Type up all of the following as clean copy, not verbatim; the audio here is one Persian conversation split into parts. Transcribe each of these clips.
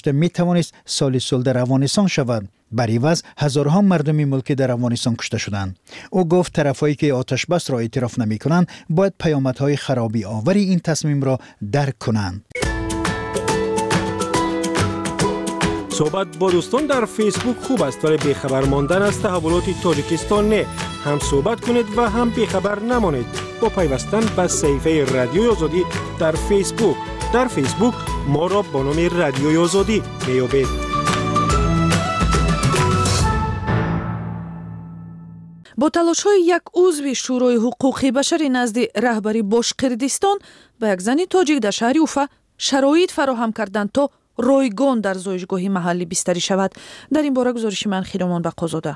می توانست سال صلح در افغانستان شود. بر عوض هزارها مردم ملکی در افغانستان کشته شدند. او گفت طرفایی که آتش بس را اعتراف نمی کنند باید پیامدهای خرابی آوری این تصمیم را درک کنند. صحبت با دوستان در فیسبوک خوب است ولی بیخبر ماندن از تحولات تاجیکستان نه. هم صحبت کنید و هم بیخبر نمانید با پیوستن به صفحه رادیوی آزادی در فیسبوک. در فیسبوک ما را با نام رادیوی آزادی میابید. با تلاش‌های یک عضو شورای حقوق بشری نزد رهبری باشقردستان به یک زن تاجیک در شهر اوفا شرایط فراهم کردند تا رایگان در زایشگاه محلی بستری شود. در این باره گزارش من خیرمان بقازاده.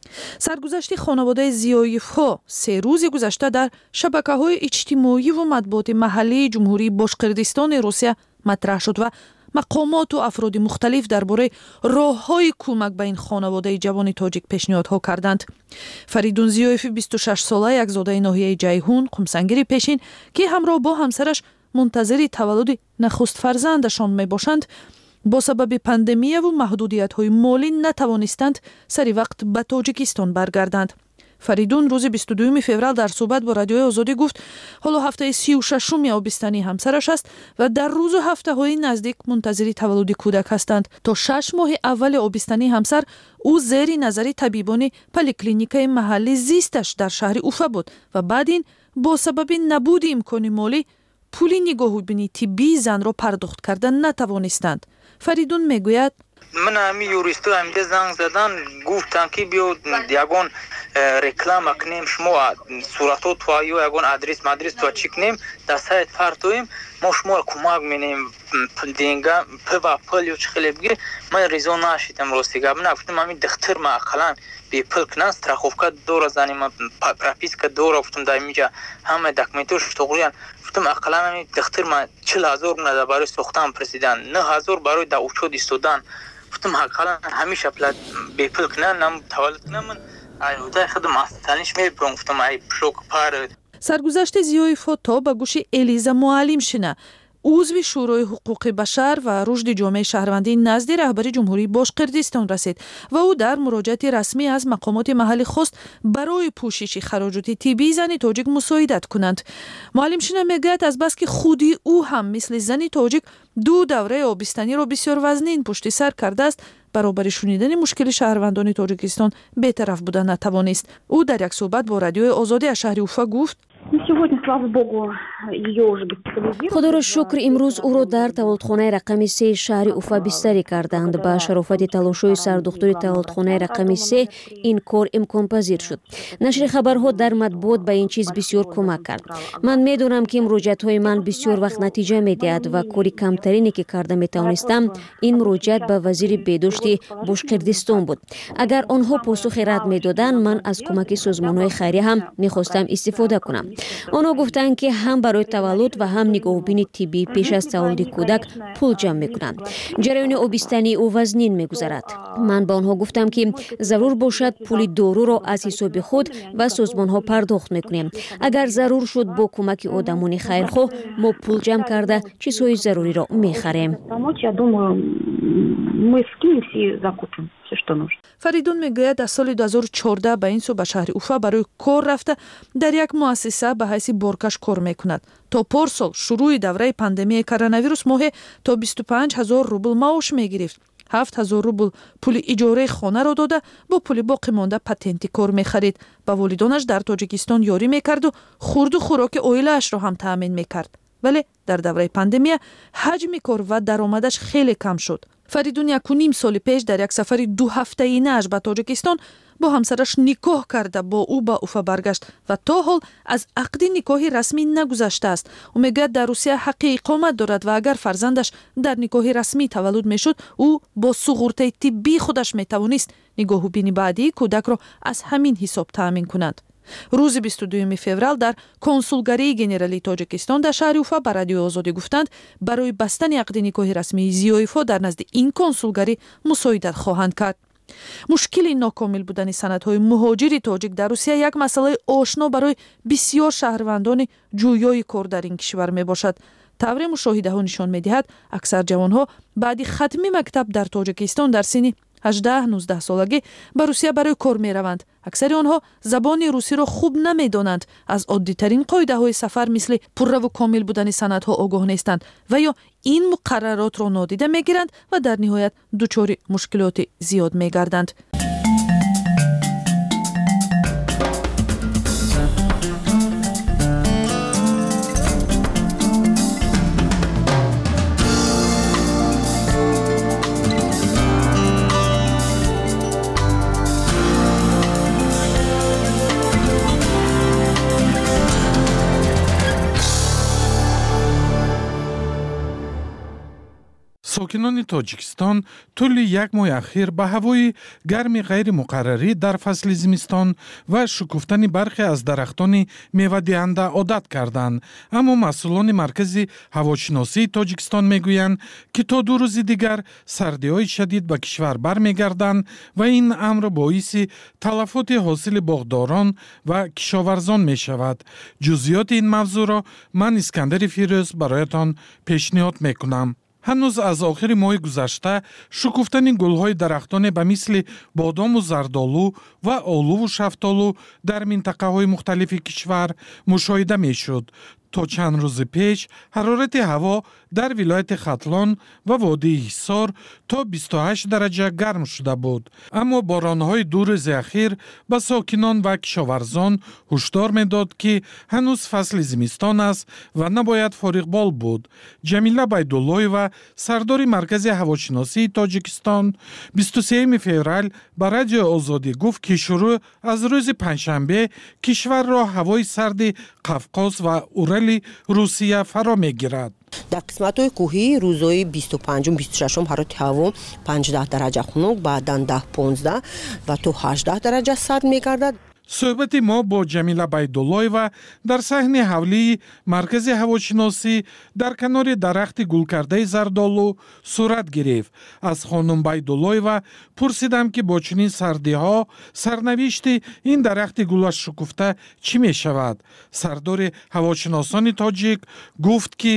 سرگذشت خانواده زیایف‌ها 3 روز گذشته در شبکه‌های اجتماعی و مطبوعات محلی جمهوری باشقردستان روسیه مطرح شد و مقامات و افراد مختلف درباره راه‌های کمک به این خانواده جوان تاجیک پیشنهادها کردند. فریدون زیایف 26 ساله یک زاده ناحیه جیهون قمسنگیر پیشین که همراه با همسرش منتظر تولد نخست فرزندشان میباشند با سبب پاندمی و محدودیت‌های مالی نتوانستند سری وقت به تاجیکستان برگردند. فریدون روز 22 فوریه در صحبت با رادیوی آزادی گفت حالا هفته 36 آبستنی همسرش است و در روز و هفته‌های نزدیک منتظر تولد کودک هستند. تا 6 ماه اول آبستنی همسر او زیر نظر طبیبان پلیکلینیکای محلی زیستش در شهر اوفا بود و بعد این با سبب نبود امکان مالی پول نگاهبینی طبی زن را پرداخت کردن نتوانستند. فریدون میگوید من همی یوریستو همیده زنگ زدن گفتن که بیو یگون رکلام کنیم شما صورتو تویو یگون آدرس مدرس تو چی کنیم در سایت فرتویم ما شما کمک مینیم دینگا پوا پلیو چخلی بگیر. من ریزو ناشیدم روستیگا من گفتم همین دختر ما اقلان بی پل کنن استراخوفکا دور زنیم پراپیسکا دور گفتم دایمیجا همه دکمنتوش تقریان گفتم اقلان همین دختر ما 40,000 من برای سوختم پرسیدن 9,000 برای دا اوچو دیستودن گفتم اقلان همیشه پلات بی پل کنن نم تولد کنم من ایودا خدم استانیش میپرم گفتم ای شوک پار. سرگذشت زیایف‌ها تا به گوش الیزا معلم شنه عضو شورای حقوق بشر و رشد جامعه شهروندی نزد رهبری جمهوری باشقردستان رسید و او در مراجعه رسمی از مقامات محلی خواست برای پوشش خراجات طبی زن تاجیک مساعدت کنند. معلم شنه میگوید از بس که خودی او هم مثل زن تاجیک 2 دوره آبستنی را بسیار وزنین پشت سر کرده است برابر شنیدن مشکل شهروندان تاجیکستان بی‌طرف بودن نتوانست. او در یک صحبت با رادیوی آزادی از شهر اوفا گفت خدا را شکر امروز او را در تولدخانه رقم 3 شهر اوفا بستری کردند. با شرافت تلاش‌های سردختور تولدخانه رقم 3 این کار امکان پذیر شد. نشر خبرها در مطبوعات به این چیز بسیار کمک کرد. من میدونم که مراجعت‌های من بسیار وقت نتیجه میدهد و کاری کمترینی که کرده میتوانستم این مراجعت به وزیر بهداشت باشقردستان بود. اگر آنها پاسخ رد میدادند من از کمک سازمان‌های خیریه هم میخواستم استفاده کنم. آنها گفتند که هم برای تولد و هم نگاهبین طبی پیش از تولد کودک پول جمع میکنند. جریان آبستنی او وزنین میگذرد. من با آنها گفتم که ضرور باشد پول دارو را از حساب خود و سازمان ها پرداخت میکنیم. اگر ضرور شد با کمک آدمان خیرخواه ما پول جمع کرده چیزهای ضروری را میخریم. فریدون میگوید در سال 2014 به این سو به شهر اوفا برای کار رفته در یک مؤسسه به حیث بارکش کار میکند. تا پارسال شروع دوره پاندمی کرونا ویروس ماه تا 25,000 روبل معاش میگرفت. 7,000 روبل پول اجاره خانه را داده با پول باقی مانده پتنتی کار میخرید. با والدانش در تاجیکستان یاری میکرد و خورد و خوراک عائله‌اش را هم تامین میکرد. ولی در دوره پاندمی حجم کار و درآمدش خیلی کم شد. فریدون 1.5 سال پیش در یک سفر 2 هفته‌ای به تاجیکستان با همسرش نکاح کرده با او به اوفا برگشت و تا حال از عقد نکاحی رسمی نگذشته است. او میگه در روسیه حق اقامت دارد و اگر فرزندش در نکاح رسمی تولد میشد او با سقوط طبی خودش میتوانست نگاهبین بعدی کودک را از همین حساب تامین کند. روز 22 فوریه در کنسولگری گنرالی تاجیکستان در شهر اوفا به رادیوی آزادی گفتند برای بستن عقد نکاح رسمی زیایف‌ها در نزد این کنسولگری مساعدت خواهند کرد. مشکل ناکامل بودن سندهای مهاجر تاجیک در روسیه یک مسئله آشنا برای بسیار شهروندان جویای کار در این کشور می باشد. тавре мушоҳидаҳо нишон медиҳад, аксар ҷавонҳо баъди хатми мактаб дар Тоҷикистон дар синни 18-19 солагӣ ба Русия барои кор мераванд. аксари онҳо забони русиро хуб намедонанд, аз оддитарин қоидаҳои сафар мисли пурраву комил будани санадҳо огоҳ нестанд ва ё ин муқарраротро нодида мегиранд ва дар ниҳоят дучори мушкилоти зиёд мегарданд. сокинони Тоҷикистон тӯли як моҳи ахир ба ҳавои гарми ғайримуқаррарӣ дар фасли зимистон ва шукуфтани бархе аз дарахтони мевадиҳанда одат карданд. Аммо масъулони маркази ҳавошиносии Тоҷикистон мегӯянд, ки то 2 рӯзи дигар сардиҳои шадид ба кишвар бармегарданд ва ин амр боиси талафоти ҳосили боғдорон ва кишоварзон мешавад. ҷузъиёти ин мавзӯъро ман Искандари Фирӯз бароятон пешниҳод мекунам. ҳанӯз аз охири моҳи гузашта шукуфтани гулҳои дарахтоне ба мисли бодому зардолу ва олуву шафтолу дар минтақаҳои мухталифи кишвар мушоҳида мешуд. то чанд рӯзи пеш ҳарорати ҳаво дар вилояти Хатлон ва водии Ҳисор то 28 дараҷа гарм шуда буд. Аммо боронҳои 2 рӯзи ахир ба сокинон ва кишоварзон ҳушдор медод, ки ҳанӯз фасли зимистон аст ва набояд фориғбол буд. Ҷамила Байдуллоева, сардори маркази ҳавошиносии Тоҷикистон, 23 феврал ба радиои Озодӣ гуфт, ки шурӯъ аз рӯзи панҷшанбе кишварро ҳавои сарди Қавқоз ва Урали Русия фаро мегирад. дар қисматҳои кӯҳӣ рӯзҳои 25-26 ҳарорати ҳаво 15 дараҷа хунук, баъдан 10-15 ва то 18 дараҷа сард мегардад. суҳбати мо бо Ҷамила Байдуллоева дар саҳни ҳавлии маркази ҳавошиносӣ дар канори дарахти гулкардаи зардолу сурат гирифт. Аз хонум Байдуллоева пурсидам, ки бо чунин сардиҳо сарнавишти ин дарахти гулашукуфта чӣ мешавад. Сардори ҳавошиносони тоҷик гуфт, ки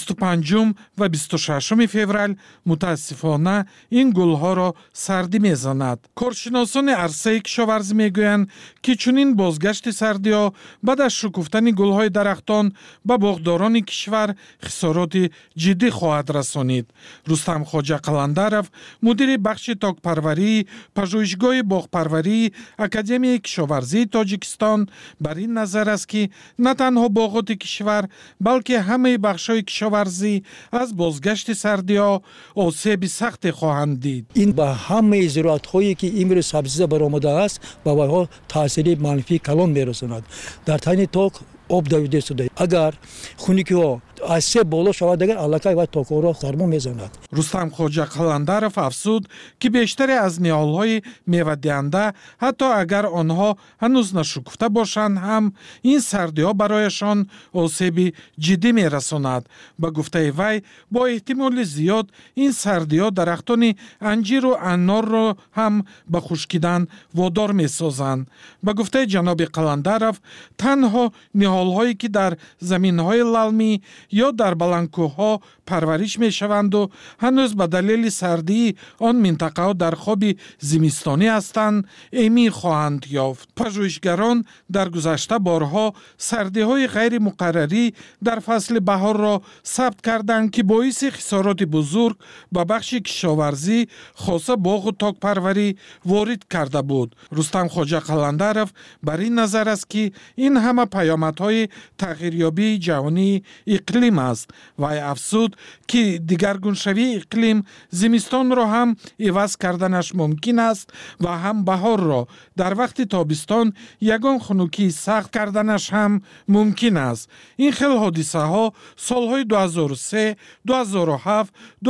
25 ва 26 феврал мутаассифона ин гулҳоро сардӣ мезанад. коршиносони арсаи кишоварзӣ мегӯянд, ки чунин бозгашти сардиҳо баъд аз шукуфтани гулҳои дарахтон ба боғдорони кишвар хисороти ҷиддӣ хоҳад расонид. Рустам Хоҷа Қаландаров, мудири бахши токпарварии пажӯҳишгоҳи боғпарварии Академияи кишоварзии Тоҷикистон бар ин назар аст, ки на танҳо боғоти кишвар, балки ҳамаи бахшҳои кишоварзӣ аз бозгашти сардиҳо осеби сахте хоҳанд дид. ин ба ҳамаи зироатҳое ки имрӯз сабзиза баромадааст ба вайҳо таъсири манфии калон мерасонад. дар тайни ток об давида шуда, агар хунукиҳо аз 3 боло шавад, агар аллакай ва токҳоро сармо мезанад. Рустам Хоҷа Қаландаров афзуд, ки бештаре аз ниҳолҳои мевадиҳанда, ҳатто агар онҳо ҳанӯз нашукуфта бошанд ҳам, ин сардиҳо барояшон осеби ҷиддӣ мерасонад. Ба гуфтаи вай, бо эҳтимоли зиёд ин сардиҳо дарахтони анҷиру аннорро ҳам ба хушкидан водор месозанд. Ба гуфтаи ҷаноби Қаландаров, танҳо ниҳолҳое ки дар заминҳои лалмӣ ё дар баландкӯҳҳо парвариш мешаванду ҳанӯз ба далели сардии он минтақаҳо дар хоби зимистонӣ ҳастанд, эмин хоҳанд ёфт. пажӯҳишгарон дар гузашта борҳо сардиҳои ғайримуқаррарӣ дар фасли баҳорро сабт карданд, ки боиси хисороти бузург ба бахши кишоварзӣ, хоса боғу токпарварӣ ворид карда буд. Рустам Хоҷа Қаландаров бар ин назар аст, ки ин ҳама паёмадҳои тағйирёбии ҷаҳонии иқлим аст. Вай афзуд, ки дигаргуншавии иқлим зимистонро ҳам иваз карданаш мумкин аст ва ҳам баҳорро, дар вақти тобистон ягон хунукии сахт карданаш ҳам мумкин аст. ин хел ҳодисаҳо солҳои 2003, 2007,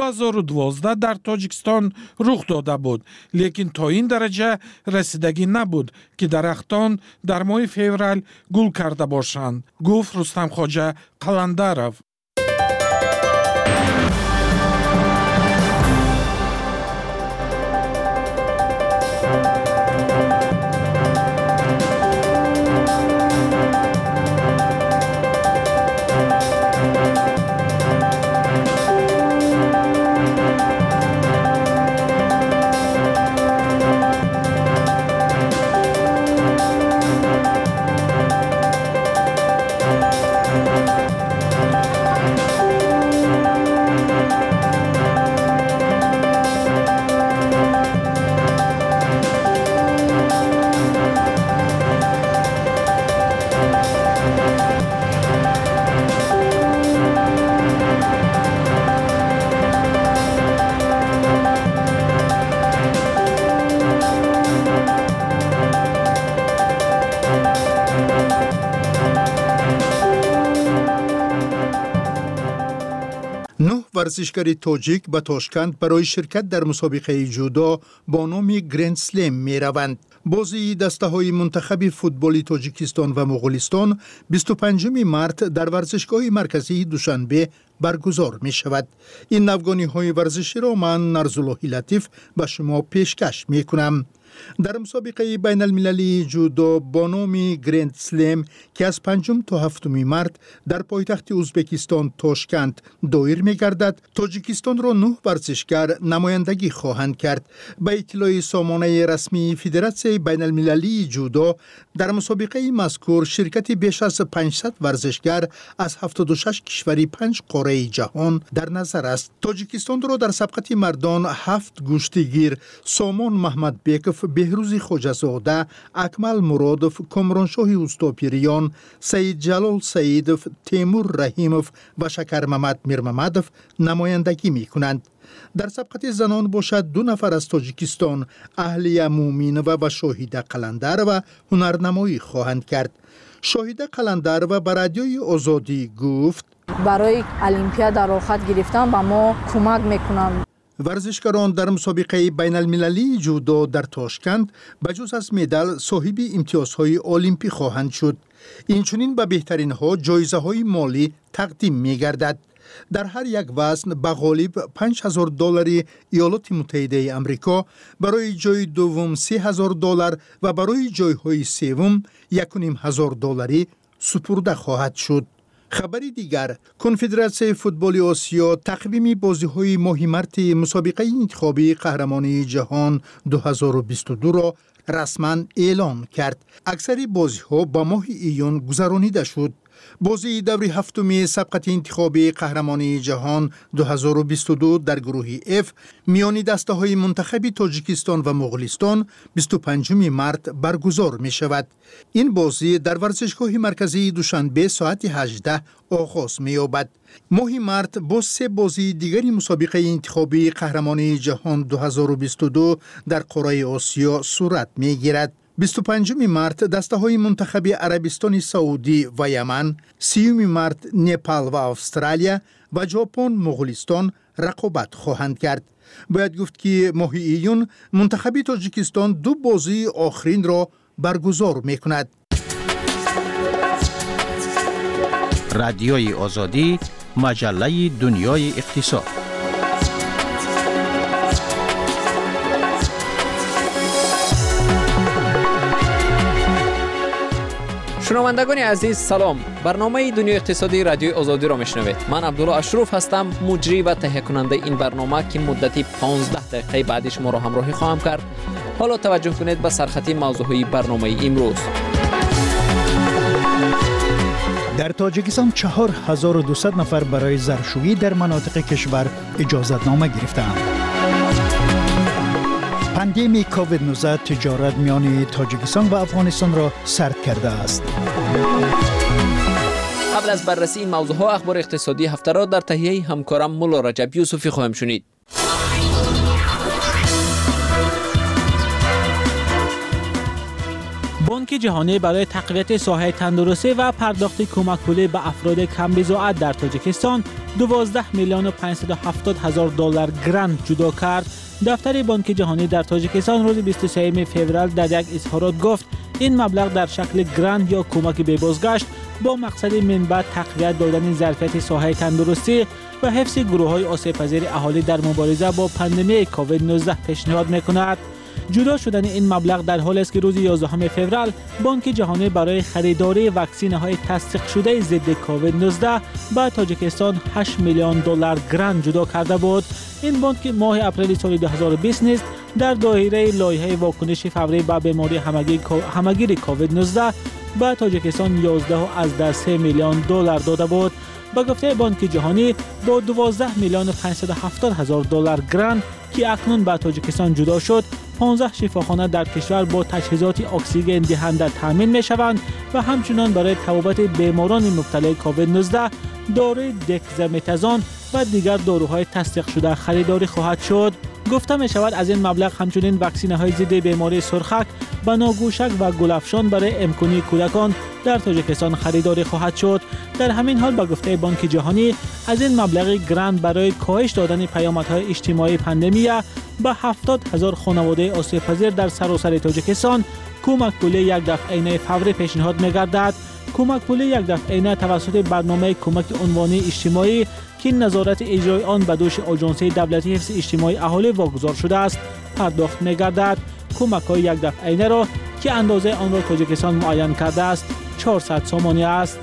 2012 дар Тоҷикистон рух дода буд, лекин то ин дараҷа расидагӣ набуд, ки дарахтон дар моҳи феврал гул карда бошанд, гуфт Рустам Хоҷа Қаландаров. ورزشکار تاجیک به تاشکند برای شرکت در مسابقه جودو با نام گرند سلم می روند. بازی دسته های منتخب فوتبال تاجیکستان و مغولستان 25 مارت در ورزشگاه مرکزی دوشنبه برگزار می شود. این نوگانی های ورزشی را من نرزاللهی لطیف به شما پیشکش می کنم. در مسابقه بین المللی جودو با نام گرند سلم که از 5 تا 7 مارت در پایتخت ازبکستان تاشکند دایر می گردد، تاجیکستان را 9 ورزشکار نمایندگی خواهند کرد. به اطلاع سامانه رسمی فدراسیون بین المللی جودو در مسابقه مذکور شرکت بیش از 500 ورزشکار از 76 کشوری 5 قاره جهان در نظر است. تاجیکستان را در سبقت مردان 7 گشتیگیر سامان محمد بیکف، بهروز خوجزاده، اکمل مرادف، کامرانشاه اوستاپیریان، سید جلال سیدف، تیمور رحیمов و شکر محمد میرمحمدов نمایندگی می کنند. در سبقت زنان باشد 2 نفر از تاجیکستان اهلیه مومینова و شاهیده قلندرova هنرنمایی خواهند کرد. شاهیده قلندرova به رادیوی آزادی گفت برای المپیاد راحت گرفتن به ما کمک میکنن. ورزشکاران در مسابقه بین المللی جودو در تاشکند بجز از مدال صاحب امتیازهای المپی خواهند شد. اینچنین به بهترین ها جایزه های مالی تقدیم می گردد. در هر یک وزن به غالب $5,000 ایالات متحده آمریکا، برای جای دوم $3,000 و برای جایهای سوم $1,500 سپرده خواهد شد. خبری دیگر، کنفدراسیون فوتبال آسیا تقویم بازی‌های ماه مارت مسابقه انتخابی قهرمانی جهان 2022 را رسما اعلام کرد. اکثر بازی‌ها با ماه ایون گذرانیده شد. بازی دور هفتم سبقت انتخابی قهرمانی جهان 2022 در گروه F میان دسته های منتخب تاجیکستان و مغولستان 25 مارت برگزار می شود. این بازی در ورزشگاه مرکزی دوشنبه ساعت 18 آغاز می یابد. ماه مارت با 3 بازی دیگری مسابقه انتخابی قهرمانی جهان 2022 در قاره آسیا صورت می گیرد. 25 مارت دسته های منتخب عربستان سعودی و یمن، 30 مارت نپال و استرالیا و ژاپن مغولستان رقابت خواهند کرد. باید گفت که ماه ایون منتخب تاجیکستان 2 بازی آخرین را برگزار می کند. رادیوی آزادی، مجله دنیای اقتصاد. شنوندگان عزیز سلام، برنامه دنیای اقتصادی رادیوی آزادی را میشنوید. من عبدالله اشرف هستم، مجری و تهیه کننده این برنامه که مدتی 15 دقیقه بعدش ما را همراهی خواهم کرد. حالا توجه کنید به سرخطی موضوعی برنامه امروز. در تاجیکستان 4200 نفر برای زرشویی در مناطق کشور اجازت نامه گرفتند. پاندمی کووید 19 تجارت میان تاجیکستان و افغانستان را سرد کرده است. قبل از بررسی این موضوع ها اخبار اقتصادی هفته را در تهیه همکارم مولا رجب یوسفی خواهیم شنید. بانک جهانی برای تقویت ساحه تندرستی و پرداخت کمک پولی به افراد کم بضاعت در تاجیکستان 12,570,000 دلار گرانت جدا کرد. دفتر بانک جهانی در تاجیکستان روز 23 فوریه در یک اظهارات گفت این مبلغ در شکل گرانت یا کمک به بازگشت با مقصد منبع تقویت دادن ظرفیت ساحه تندرستی و حفظ گروه‌های آسیب‌پذیر اهالی در مبارزه با پاندمی کووید 19 پیشنهاد می‌کند. جدا شدن این مبلغ در حالی است که روز 11 فوریه بانک جهانی برای خریداری واکسین‌های تصدیق شده ضد کووید 19 به تاجیکستان 8 میلیون دلار گرانت جدا کرده بود. این بانک ماه اپریل سال 2020 نیز در دایره لایحه واکنش فوری به بیماری همگیر کووید 19 به تاجیکستان 11.3 میلیون دلار داده بود. با گفته بانک جهانی با 12,570,000 دلار گرانت که اکنون به تاجیکستان جدا شد، 15 شفاخانه در کشور با تجهیزات اکسیژن دهنده تامین می شوند و همچنان برای طبابت بیماران مبتلا کووید 19 داروی دکزامتازون و دیگر داروهای تصدیق شده خریداری خواهد شد. گفته می شود از این مبلغ همچنین واکسینه های ضد بیماری سرخک، بناگوشک و گلافشان برای امکنی کودکان در تاجیکستان خریداری خواهد شد. در همین حال با گفته بانک جهانی از این مبلغ گرانت برای کاهش دادن پیامدهای اجتماعی پاندمی به 70,000 خانواده آسیب‌پذیر در سراسر تاجیکستان کمک پولی یک دفعینه فوری پیشنهاد می‌گردد. کمک پولی یک دفعینه توسط برنامه کمک عنوانی اجتماعی که نظارت اجرای آن به دوش آژانس دولتی حفظ اجتماعی اهالی واگذار شده است پرداخت می‌گردد. کمک‌های یک دفعینه را که اندازه آن را تاجیکستان معین کرده است 400 سومانی است.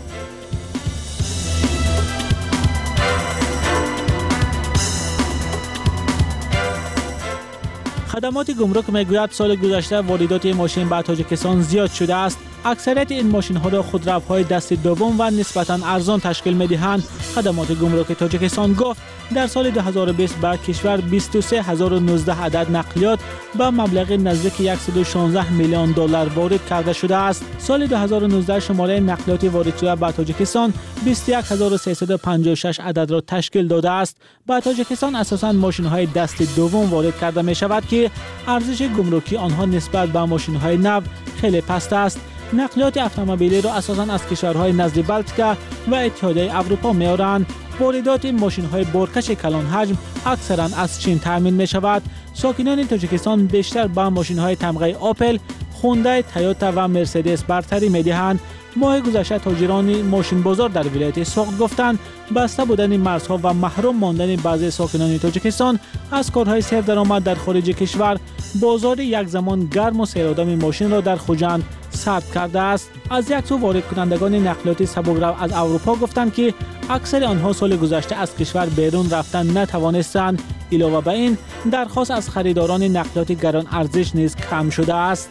خدمات گمرک میگوید سال گذشته واردات ماشین به تاجیکستان زیاد شده است. اکثریت این ماشین ها را خودروهای دست دوم و نسبتاً ارزان تشکیل می‌دهند. خدمات گمرک تاجیکستان گفت در سال 2020 به کشور 23,019 عدد نقلیات به مبلغ نزدیک 116 میلیون دلار وارد کرده شده است. سال 2019 شماره نقلیات وارد شده به تاجیکستان 21,356 عدد را تشکیل داده است. به تاجیکستان اساساً ماشین های دست دوم وارد کرده می شود که ارزش گمرکی آنها نسبت به ماشین های نو خیلی پست است. نقلیات اتومبیلی را اساساً از کشورهای نزد بلتیکا و اتحادیه اروپا می‌آورند. واردات ماشین‌های بارکش کلان حجم اکثراً از چین تامین می‌شود. ساکنان تاجیکستان بیشتر با ماشین‌های تمغه آپل، خوندای، تویوتا و مرسدس برتری می‌دهند. ماه گذشته تاجران ماشین بازار در ولایت سوخت گفتند بسته بودن مرزها و محروم ماندن بعضی ساکنان تاجیکستان از کارهای سردرآمد در خارج کشور بازار یک زمان گرم و سیرآدم ماشین را در خوجند سرد کرده است. از یک سو وارد کنندگان نقلیات سبک‌رو از اروپا گفتند که اکثر آنها سال گذشته از کشور بیرون رفتن نتوانستند. علاوه بر این درخواست از خریداران نقلیات گران ارزش نیز کم شده است.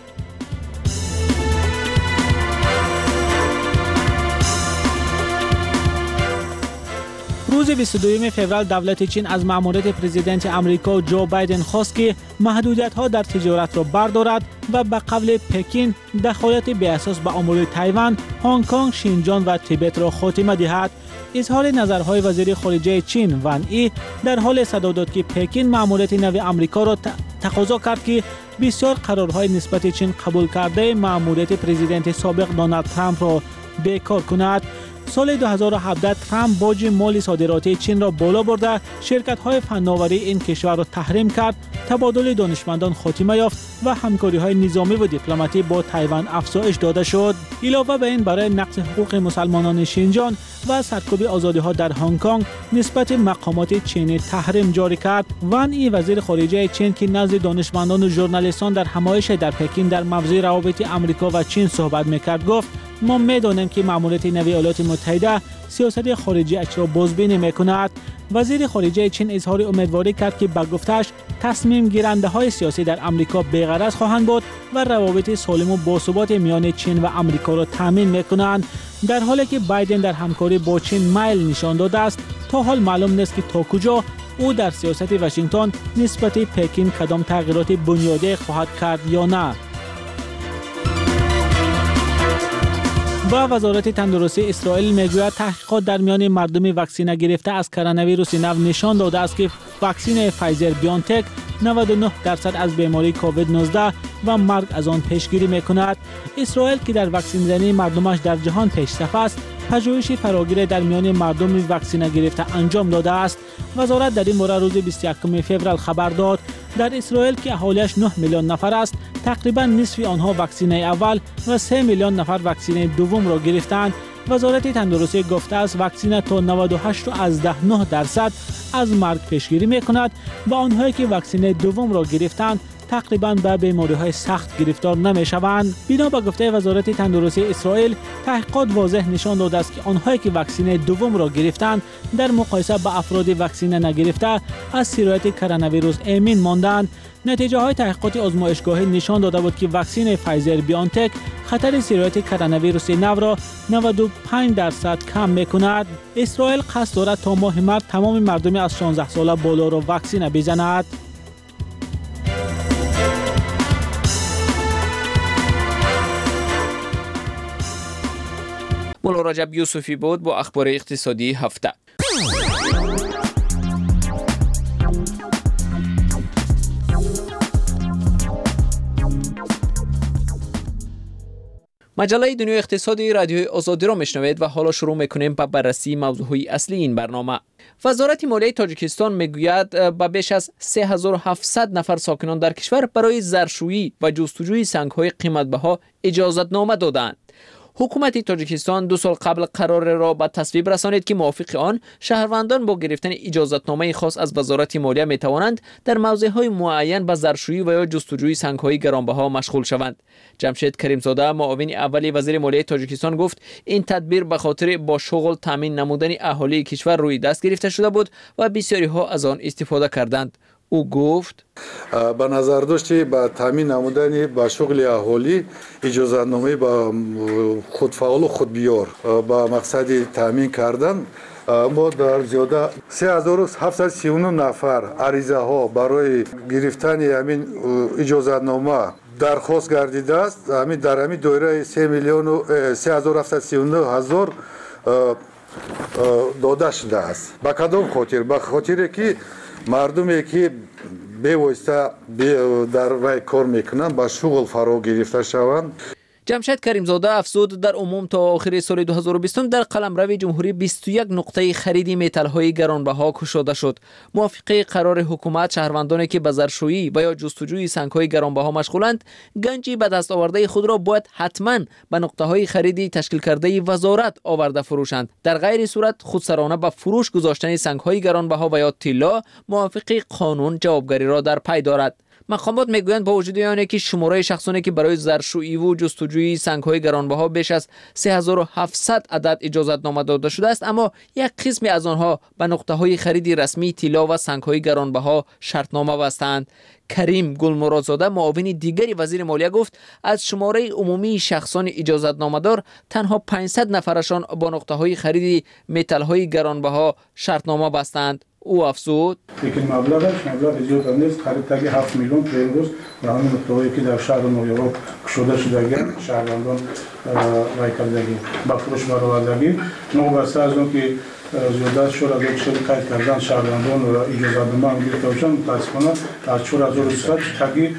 روز 22 فوریه دولت چین از مأموریت پرزیدنت آمریکا جو بایدن خواست که محدودیت‌ها در تجارت را بردارد و به قول پکین دخالت بی اساس به امور تایوان، هنگ کنگ، شینجان و تیبت را خاتمه دهد. اظهار نظرهای وزیر خارجه چین وان ای در حال صدا داد که پکین مأموریت نو آمریکا را تقاضا کرد که بسیار قرارهای نسبت چین قبول کرده مأموریت پرزیدنت سابق دونالد ترامپ را بیکار کند. سال 2017 ترامپ باج مالی صادراتی چین را بالا برده، شرکت‌های فناوری این کشور را تحریم کرد، تبادل دانشمندان خاتمه یافت و همکاری‌های نظامی و دیپلماتی با تایوان افزایش داده شد. علاوه بر این برای نقض حقوق مسلمانان شینجان و سرکوب آزادی‌ها در هنگ کنگ نسبت مقامات چینی تحریم جاری کرد. وان ای وزیر خارجه چین که نزد دانشمندان و ژورنالیستان در همایش در پکین در موضوع روابط آمریکا و چین صحبت می‌کرد گفت ما می‌دانیم که مأموریت نو ایالات متحده سیاست خارجی اش را بازبینی می‌کند. وزیر خارجه چین اظهار امیدواری کرد که به گفته‌اش تصمیم گیرنده‌های سیاسی در آمریکا بی‌غرض خواهند بود و روابط سالم و باثبات میان چین و آمریکا را تامین می‌کنند. در حالی که بایدن در همکاری با چین میل نشان داده است، تا حال معلوم نیست که تا کجا او در سیاست واشنگتن نسبت پکین کدام تغییرات بنیادی خواهد کرد یا نه. و وزارت تندرستی اسرائیل میگوید تحقیقات در میان مردم واکسینه گرفته از کرونا ویروس نو نشان داده است که واکسن فایزر بیونتک 99% از بیماری کووید 19 و مرگ از آن پیشگیری میکند. اسرائیل که در واکسین زنی مردمش در جهان پیشرفت است، پژوهش فراگیر در میان مردم واکسینه گرفته انجام داده است. وزارت در این باره روز 21 فوریه خبر داد در اسرائیل که اهالیش 9 میلیون نفر است، تقریبا نصف آنها واکسینه اول و 3 میلیون نفر واکسینه دوم را گرفتند. وزارت تندرستی گفته است واکسینه تا 98.9% از مرگ پیشگیری میکند و آنهایی که واکسینه دوم را گرفتند تقریبا به بیماری‌های سخت گرفتار نمی‌شوند. بنا به گفته وزارت تندرستی اسرائیل، تحقیقات واضح نشان داده است که آنهایی که واکسن دوم را گرفتند در مقایسه با افراد واکسن نگرفته از سرایت کرونا ویروس امن ماندند. نتیجه‌های تحقیقات آزمایشگاهی نشان داده بود که واکسن فایزر بیونتک خطر سرایت کرونا ویروس نو را 95% کم می‌کند. اسرائیل قصد دارد تا ماه مارس تمام مردم از 16 ساله بالا را واکسن بزند. مولا رجب یوسفی بود با اخبار اقتصادی هفته. مجله دنیای اقتصادی رادیوی آزادی را میشنوید و حالا شروع میکنیم با بررسی موضوعی اصلی این برنامه. وزارت مالیه تاجیکستان میگوید به بیش از 3700 نفر ساکنان در کشور برای زرشویی و جستجوی سنگ‌های قیمت‌بها اجازتنامه دادند. حکومت تاجیکستان 2 سال قبل قرار را به تصویب رسانید که موافق آن شهروندان با گرفتن اجازتنامه خاص از وزارت مالیه می توانند در موضع‌های معین به زرشویی و یا جستجوی سنگ‌های گرانبها مشغول شوند. جمشید کریمزاده معاون اولی وزیر مالیه تاجیکستان گفت این تدبیر به خاطر با شغل تامین نمودن اهالی کشور روی دست گرفته شده بود و بسیاری ها از آن استفاده کردند. او گفت با نظر داشتی با تامین نمودن با شغل اهالی اجازتنامه با خودفعال و خودبیار با مقصد تامین کردن ما در زیاده 3739 نفر عریضه ها برای گرفتن همین اجازتنامه درخواست گردیده است. همین در همین دایره 3,739,000 داده شده است. با کدام خاطر؟ به خاطر که مردمی که بواسطه در رای کار میکنن با شغل فرا گرفته شوند. جمشید کریمزاده افزود در عموم تا آخر سال 2020 در قلمرو جمهوری 21 نقطه خرید متال‌های گرانبها گشوده شد. موافق قرار حکومت شهروندانی که به زرشویی و یا جستجوی سنگ‌های گرانبها مشغولند گنجی به دست آورده خود را باید حتما به نقطه‌های خریدی تشکیل کرده وزارت آورده فروشند. در غیر صورت خودسرانه به فروش گذاشتن سنگ‌های گرانبها و یا طلا موافق قانون جوابگری را در پی دارد. مقامات میگویند با وجود آنکه که شماره شخصانی که برای زرشویی و جستجوی سنگ‌های گرانبها بیش از 3700 عدد اجازتنامه داده شده است، اما یک قسمی از آنها به نقطه‌های خرید رسمی طلا و سنگ‌های گرانبها شرطنامه بستند. کریم گلمرادزاده معاون دیگری وزیر مالیه گفت از شماره عمومی شخصان اجازتنامه دار تنها 500 نفرشان با نقطه‌های خرید متال‌های گرانبها شرطنامه بستند. او افزود لیکن مبلغ زیاد نیست. خرید 7 میلیون تا امروز و همین نقطه‌هایی که در شهر نویورک گشوده شدگی شهروندان رای کردگی با فروش برآوردگی نوبسته از اون که زیاده شور از یک قید کردن شهروندان و اجازتنامه گرفته باشند متاسفانه از 4100 تاگی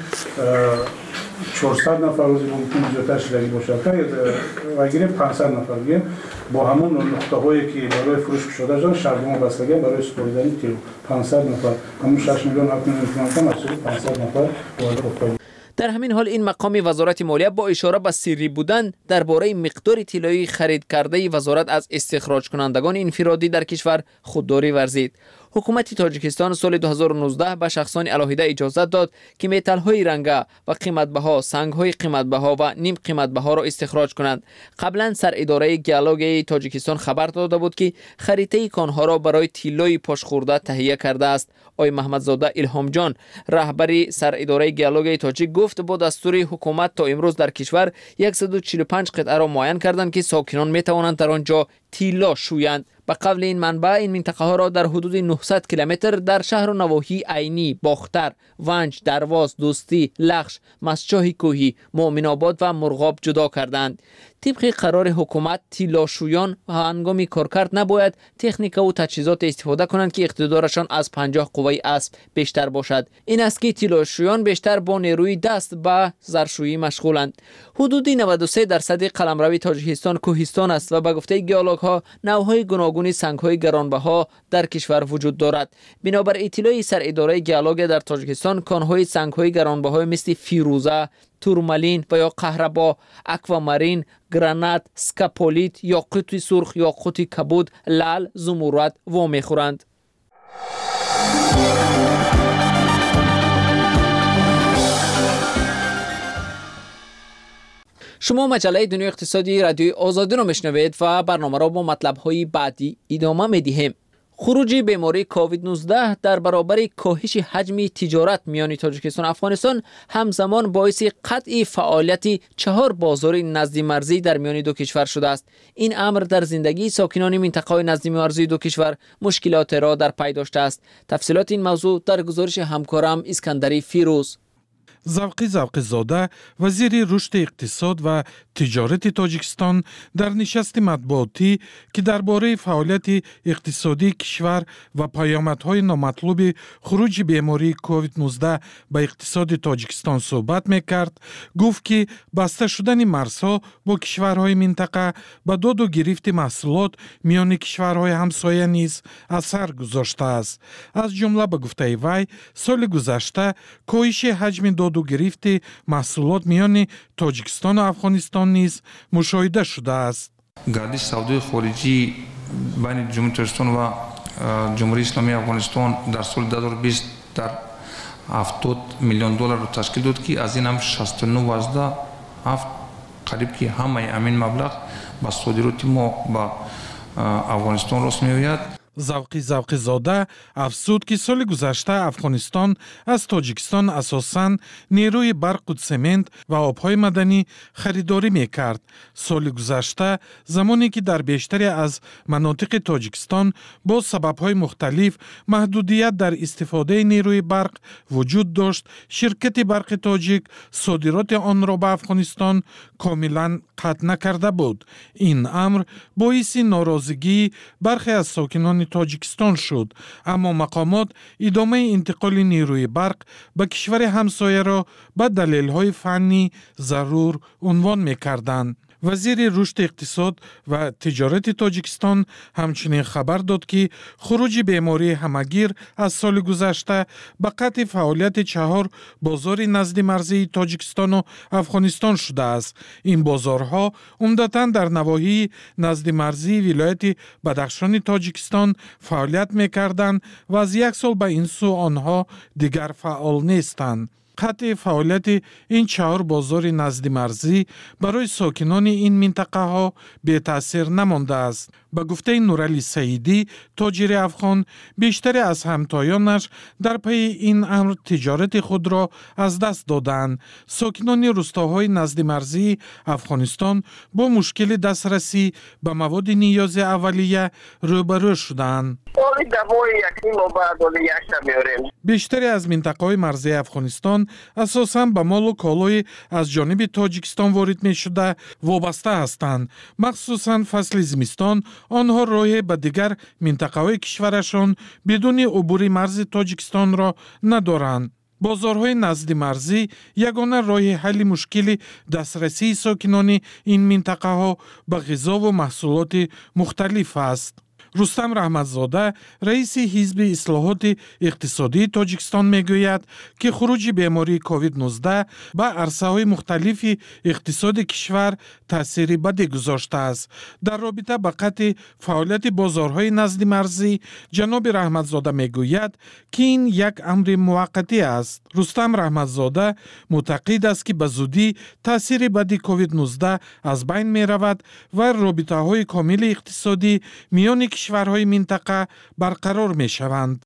400 نفر روزی ممکن زیادتر شدگی باشد که وگیره 500 نفر بگیم با همون نقطه هایی که برای فروش شده شدن شهردمان بستگی برای سپردن کیلو 500 نفر همون 6 میلیون 7 میلیون تومان از 500 نفر وارد. در همین حال این مقام وزارت مالیه با اشاره به سری بودن درباره مقدار طلایی خرید کرده وزارت از استخراج کنندگان انفرادی در کشور خودداری ورزید. حکومت تاجیکستان سال 2019 به شخصان علاهیده اجازت داد که متال‌های رنگه و قیمت‌بها، سنگ‌های قیمت‌بها و نیم قیمت‌بها را استخراج کنند. قبلا سر اداره گیالوگ تاجیکستان خبر داده بود که خریطه کانها را برای طلای پاشخورده تهیه کرده است. آقای محمدزاده الهام جان رهبری سر اداره گیالوگ تاجیک گفت با دستور حکومت تا امروز در کشور 145 قطعه را معین کردند که ساکنان می‌توانند در آنجا طلا شویند. به قول این منبع این منطقه ها را در حدود 900 کیلومتر در شهر و نواحی عینی، باختر، ونج، درواز، دوستی، لخش، مسجاه کوهی، مؤمن آباد و مرغاب جدا کردند. طبق قرار حکومت طلاشویان و هنگامی کارکرد نباید تکنیک و تجهیزات استفاده کنند که اقتدارشان از 50 قوه اسب بیشتر باشد. این است که طلاشویان بیشتر با نیروی دست به زرشویی مشغولند. حدود 93% قلمرو تاجیکستان کوهستان است و به گفته گیالوگ ها نوعهای گوناگون سنگ‌های گرانبها در کشور وجود دارد. بنابر اطلاع سر اداره گیالوگ در تاجیکستان کانهای سنگ‌های گرانبها مثل فیروزه، تورمالین و یا قهربا، اکوامارین، گرانات، سکاپولیت، یاقوت سرخ، یاقوت کبود، لعل، زمرد و میخورند. شما مجله دنیای اقتصادی رادیوی آزادی را میشنوید و برنامه را با مطلب‌های بعدی ادامه میدهیم. خروج بیماری کووید 19 در برابر کاهش حجم تجارت میان تاجیکستان و افغانستان همزمان باعث قطع فعالیت 4 بازار نزدی مرزی در میان دو کشور شده است. این امر در زندگی ساکنان منطقه نزدی مرزی دو کشور مشکلات را در پی داشته است. تفصیلات این موضوع در گزارش همکارم اسکندری فیروز. завқи зода вазири рушди иқтисод ва тиҷорати тоҷикистон дар нишасти матбуотӣ ки дар бораи фаъолияти иқтисодии кишвар ва паёмадҳои номатлуби хуруҷи бемории COVID-19 ба иқтисоди тоҷикистон суҳбат мекард, гуфт ки баста шудани марзҳо бо кишварҳои минтақа ба доду гирифти маҳсулот миёни кишварҳои ҳамсоя низ асар гузоштааст. аз ҷумла ба гуфтаи вай соли гузашта коҳиши ҳаҷми доду гирифти маҳсулот миёни тоҷикистону афғонистон низ мушоҳида шудааст. гардиш савдои хориҷӣ байни ҷумҳури тоҷикистон ва ҷумҳурии исломии афғонистон дар соли 2020 дар $70 миллион ташкил дод ки аз ин ҳам 69.7 қариб ки ҳамаи амин маблағ ба содироти мо ба афғонистон рост меояд. завқи зода афзуд ки соли гузашта Афғонистон аз Тоҷикистон асосан нерӯи барқу семент ва обҳои маданӣ харидорӣ мекард. соли гузашта замоне ки дар бештаре аз манотиқи Тоҷикистон бо сабабҳои мухталиф маҳдудият дар истифодаи нерӯи барқ вуҷуд дошт, ширкати барқи тоҷик содироти онро ба Афғонистон комилан қатъ накарда буд. ин амр боиси норозигии бархе аз сокинони тоҷикистон шуд, аммо мақомот идомаи интиқоли нерӯи барқ ба кишвари ҳамсояро ба далелҳои фаннӣ зарур унвон мекарданд. вазири рушди иқтисод ва тиҷорати Тоҷикистон ҳамчунин хабар дод ки хуруҷи бемории ҳамагир аз соли гузашта ба қатъи фаъолияти 4 бозори назди марзии Тоҷикистону Афғонистон шудааст. ин бозорҳо умдатан дар навоҳии назди марзии вилояти Бадахшони Тоҷикистон фаъолият мекарданд ва аз 1 сол ба ин сӯ онҳо дигар фаъол нестанд. қатъи фаъолияти ин 4 бозори назди марзӣ барои сокинони ин минтақаҳо бетаъсир намондааст. ба гуфтаи Нурали Саидӣ, тоҷири афғон, бештаре аз ҳамтоёнаш дар пайи ин амр тиҷорати худро аз даст доданд. сокинони рӯстоҳои назди марзии Афғонистон бо мушкили дастрасӣ ба маводи ниёзи аввалия рӯбарӯ шуданд. бештаре аз минтақаҳои марзии Афғонистон асосан ба молу колои аз ҷониби Тоҷикистон ворид мешуда вобаста ҳастанд. махсусан фасли зимистон онҳо роҳе ба дигар минтақаҳои кишварашон бидуни убури марзи Тоҷикистонро надоранд. бозорҳои назди марзӣ ягона роҳи ҳалли мушкили дастрасии сокинони ин минтақаҳо ба ғизову маҳсулоти мухталиф аст. рустам раҳматзода, раиси ҳизби ислоҳоти иқтисодии Тоҷикистон мегӯяд, ки хуруҷи бемории COVID-19 ба арсаҳои мухталифи иқтисоди кишвар таъсири бадӣ гузоштааст. дар робита ба қатъи фаъолияти бозорҳои назди марзӣ, ҷаноби раҳматзода мегӯяд, ки ин як амри муваққатӣ аст. рустам раҳматзода муътақид аст, ки ба зудӣ таъсири бади COVID-19 аз байн меравад ва робитаҳои комили иқтисодӣ миёни кишварҳои минтақа барқарор мешаванд.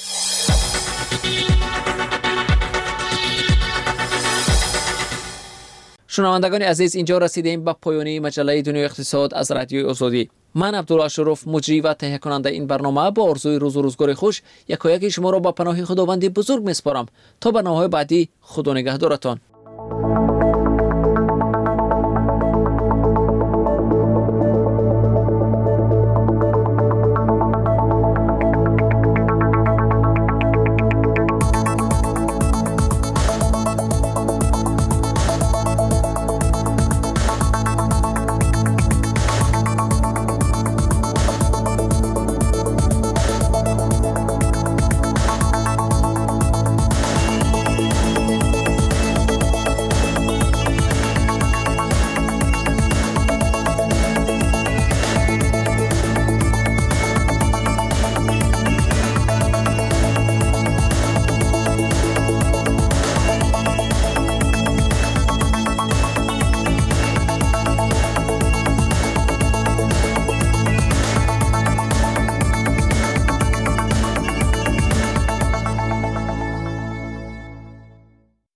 шунавандагони азиз, инҷо расидем ба поёни маҷаллаи Дунёи иқтисод аз радиои Озодӣ. ман Абдулло Ашуруф, муҷрӣ ва таҳиякунанда ин барнома, бо орзуи рӯзу рӯзгори хуш якояки шуморо ба паноҳи худованди бузург меспорам. то барномаҳои баъдӣ худо нигаҳдоратон.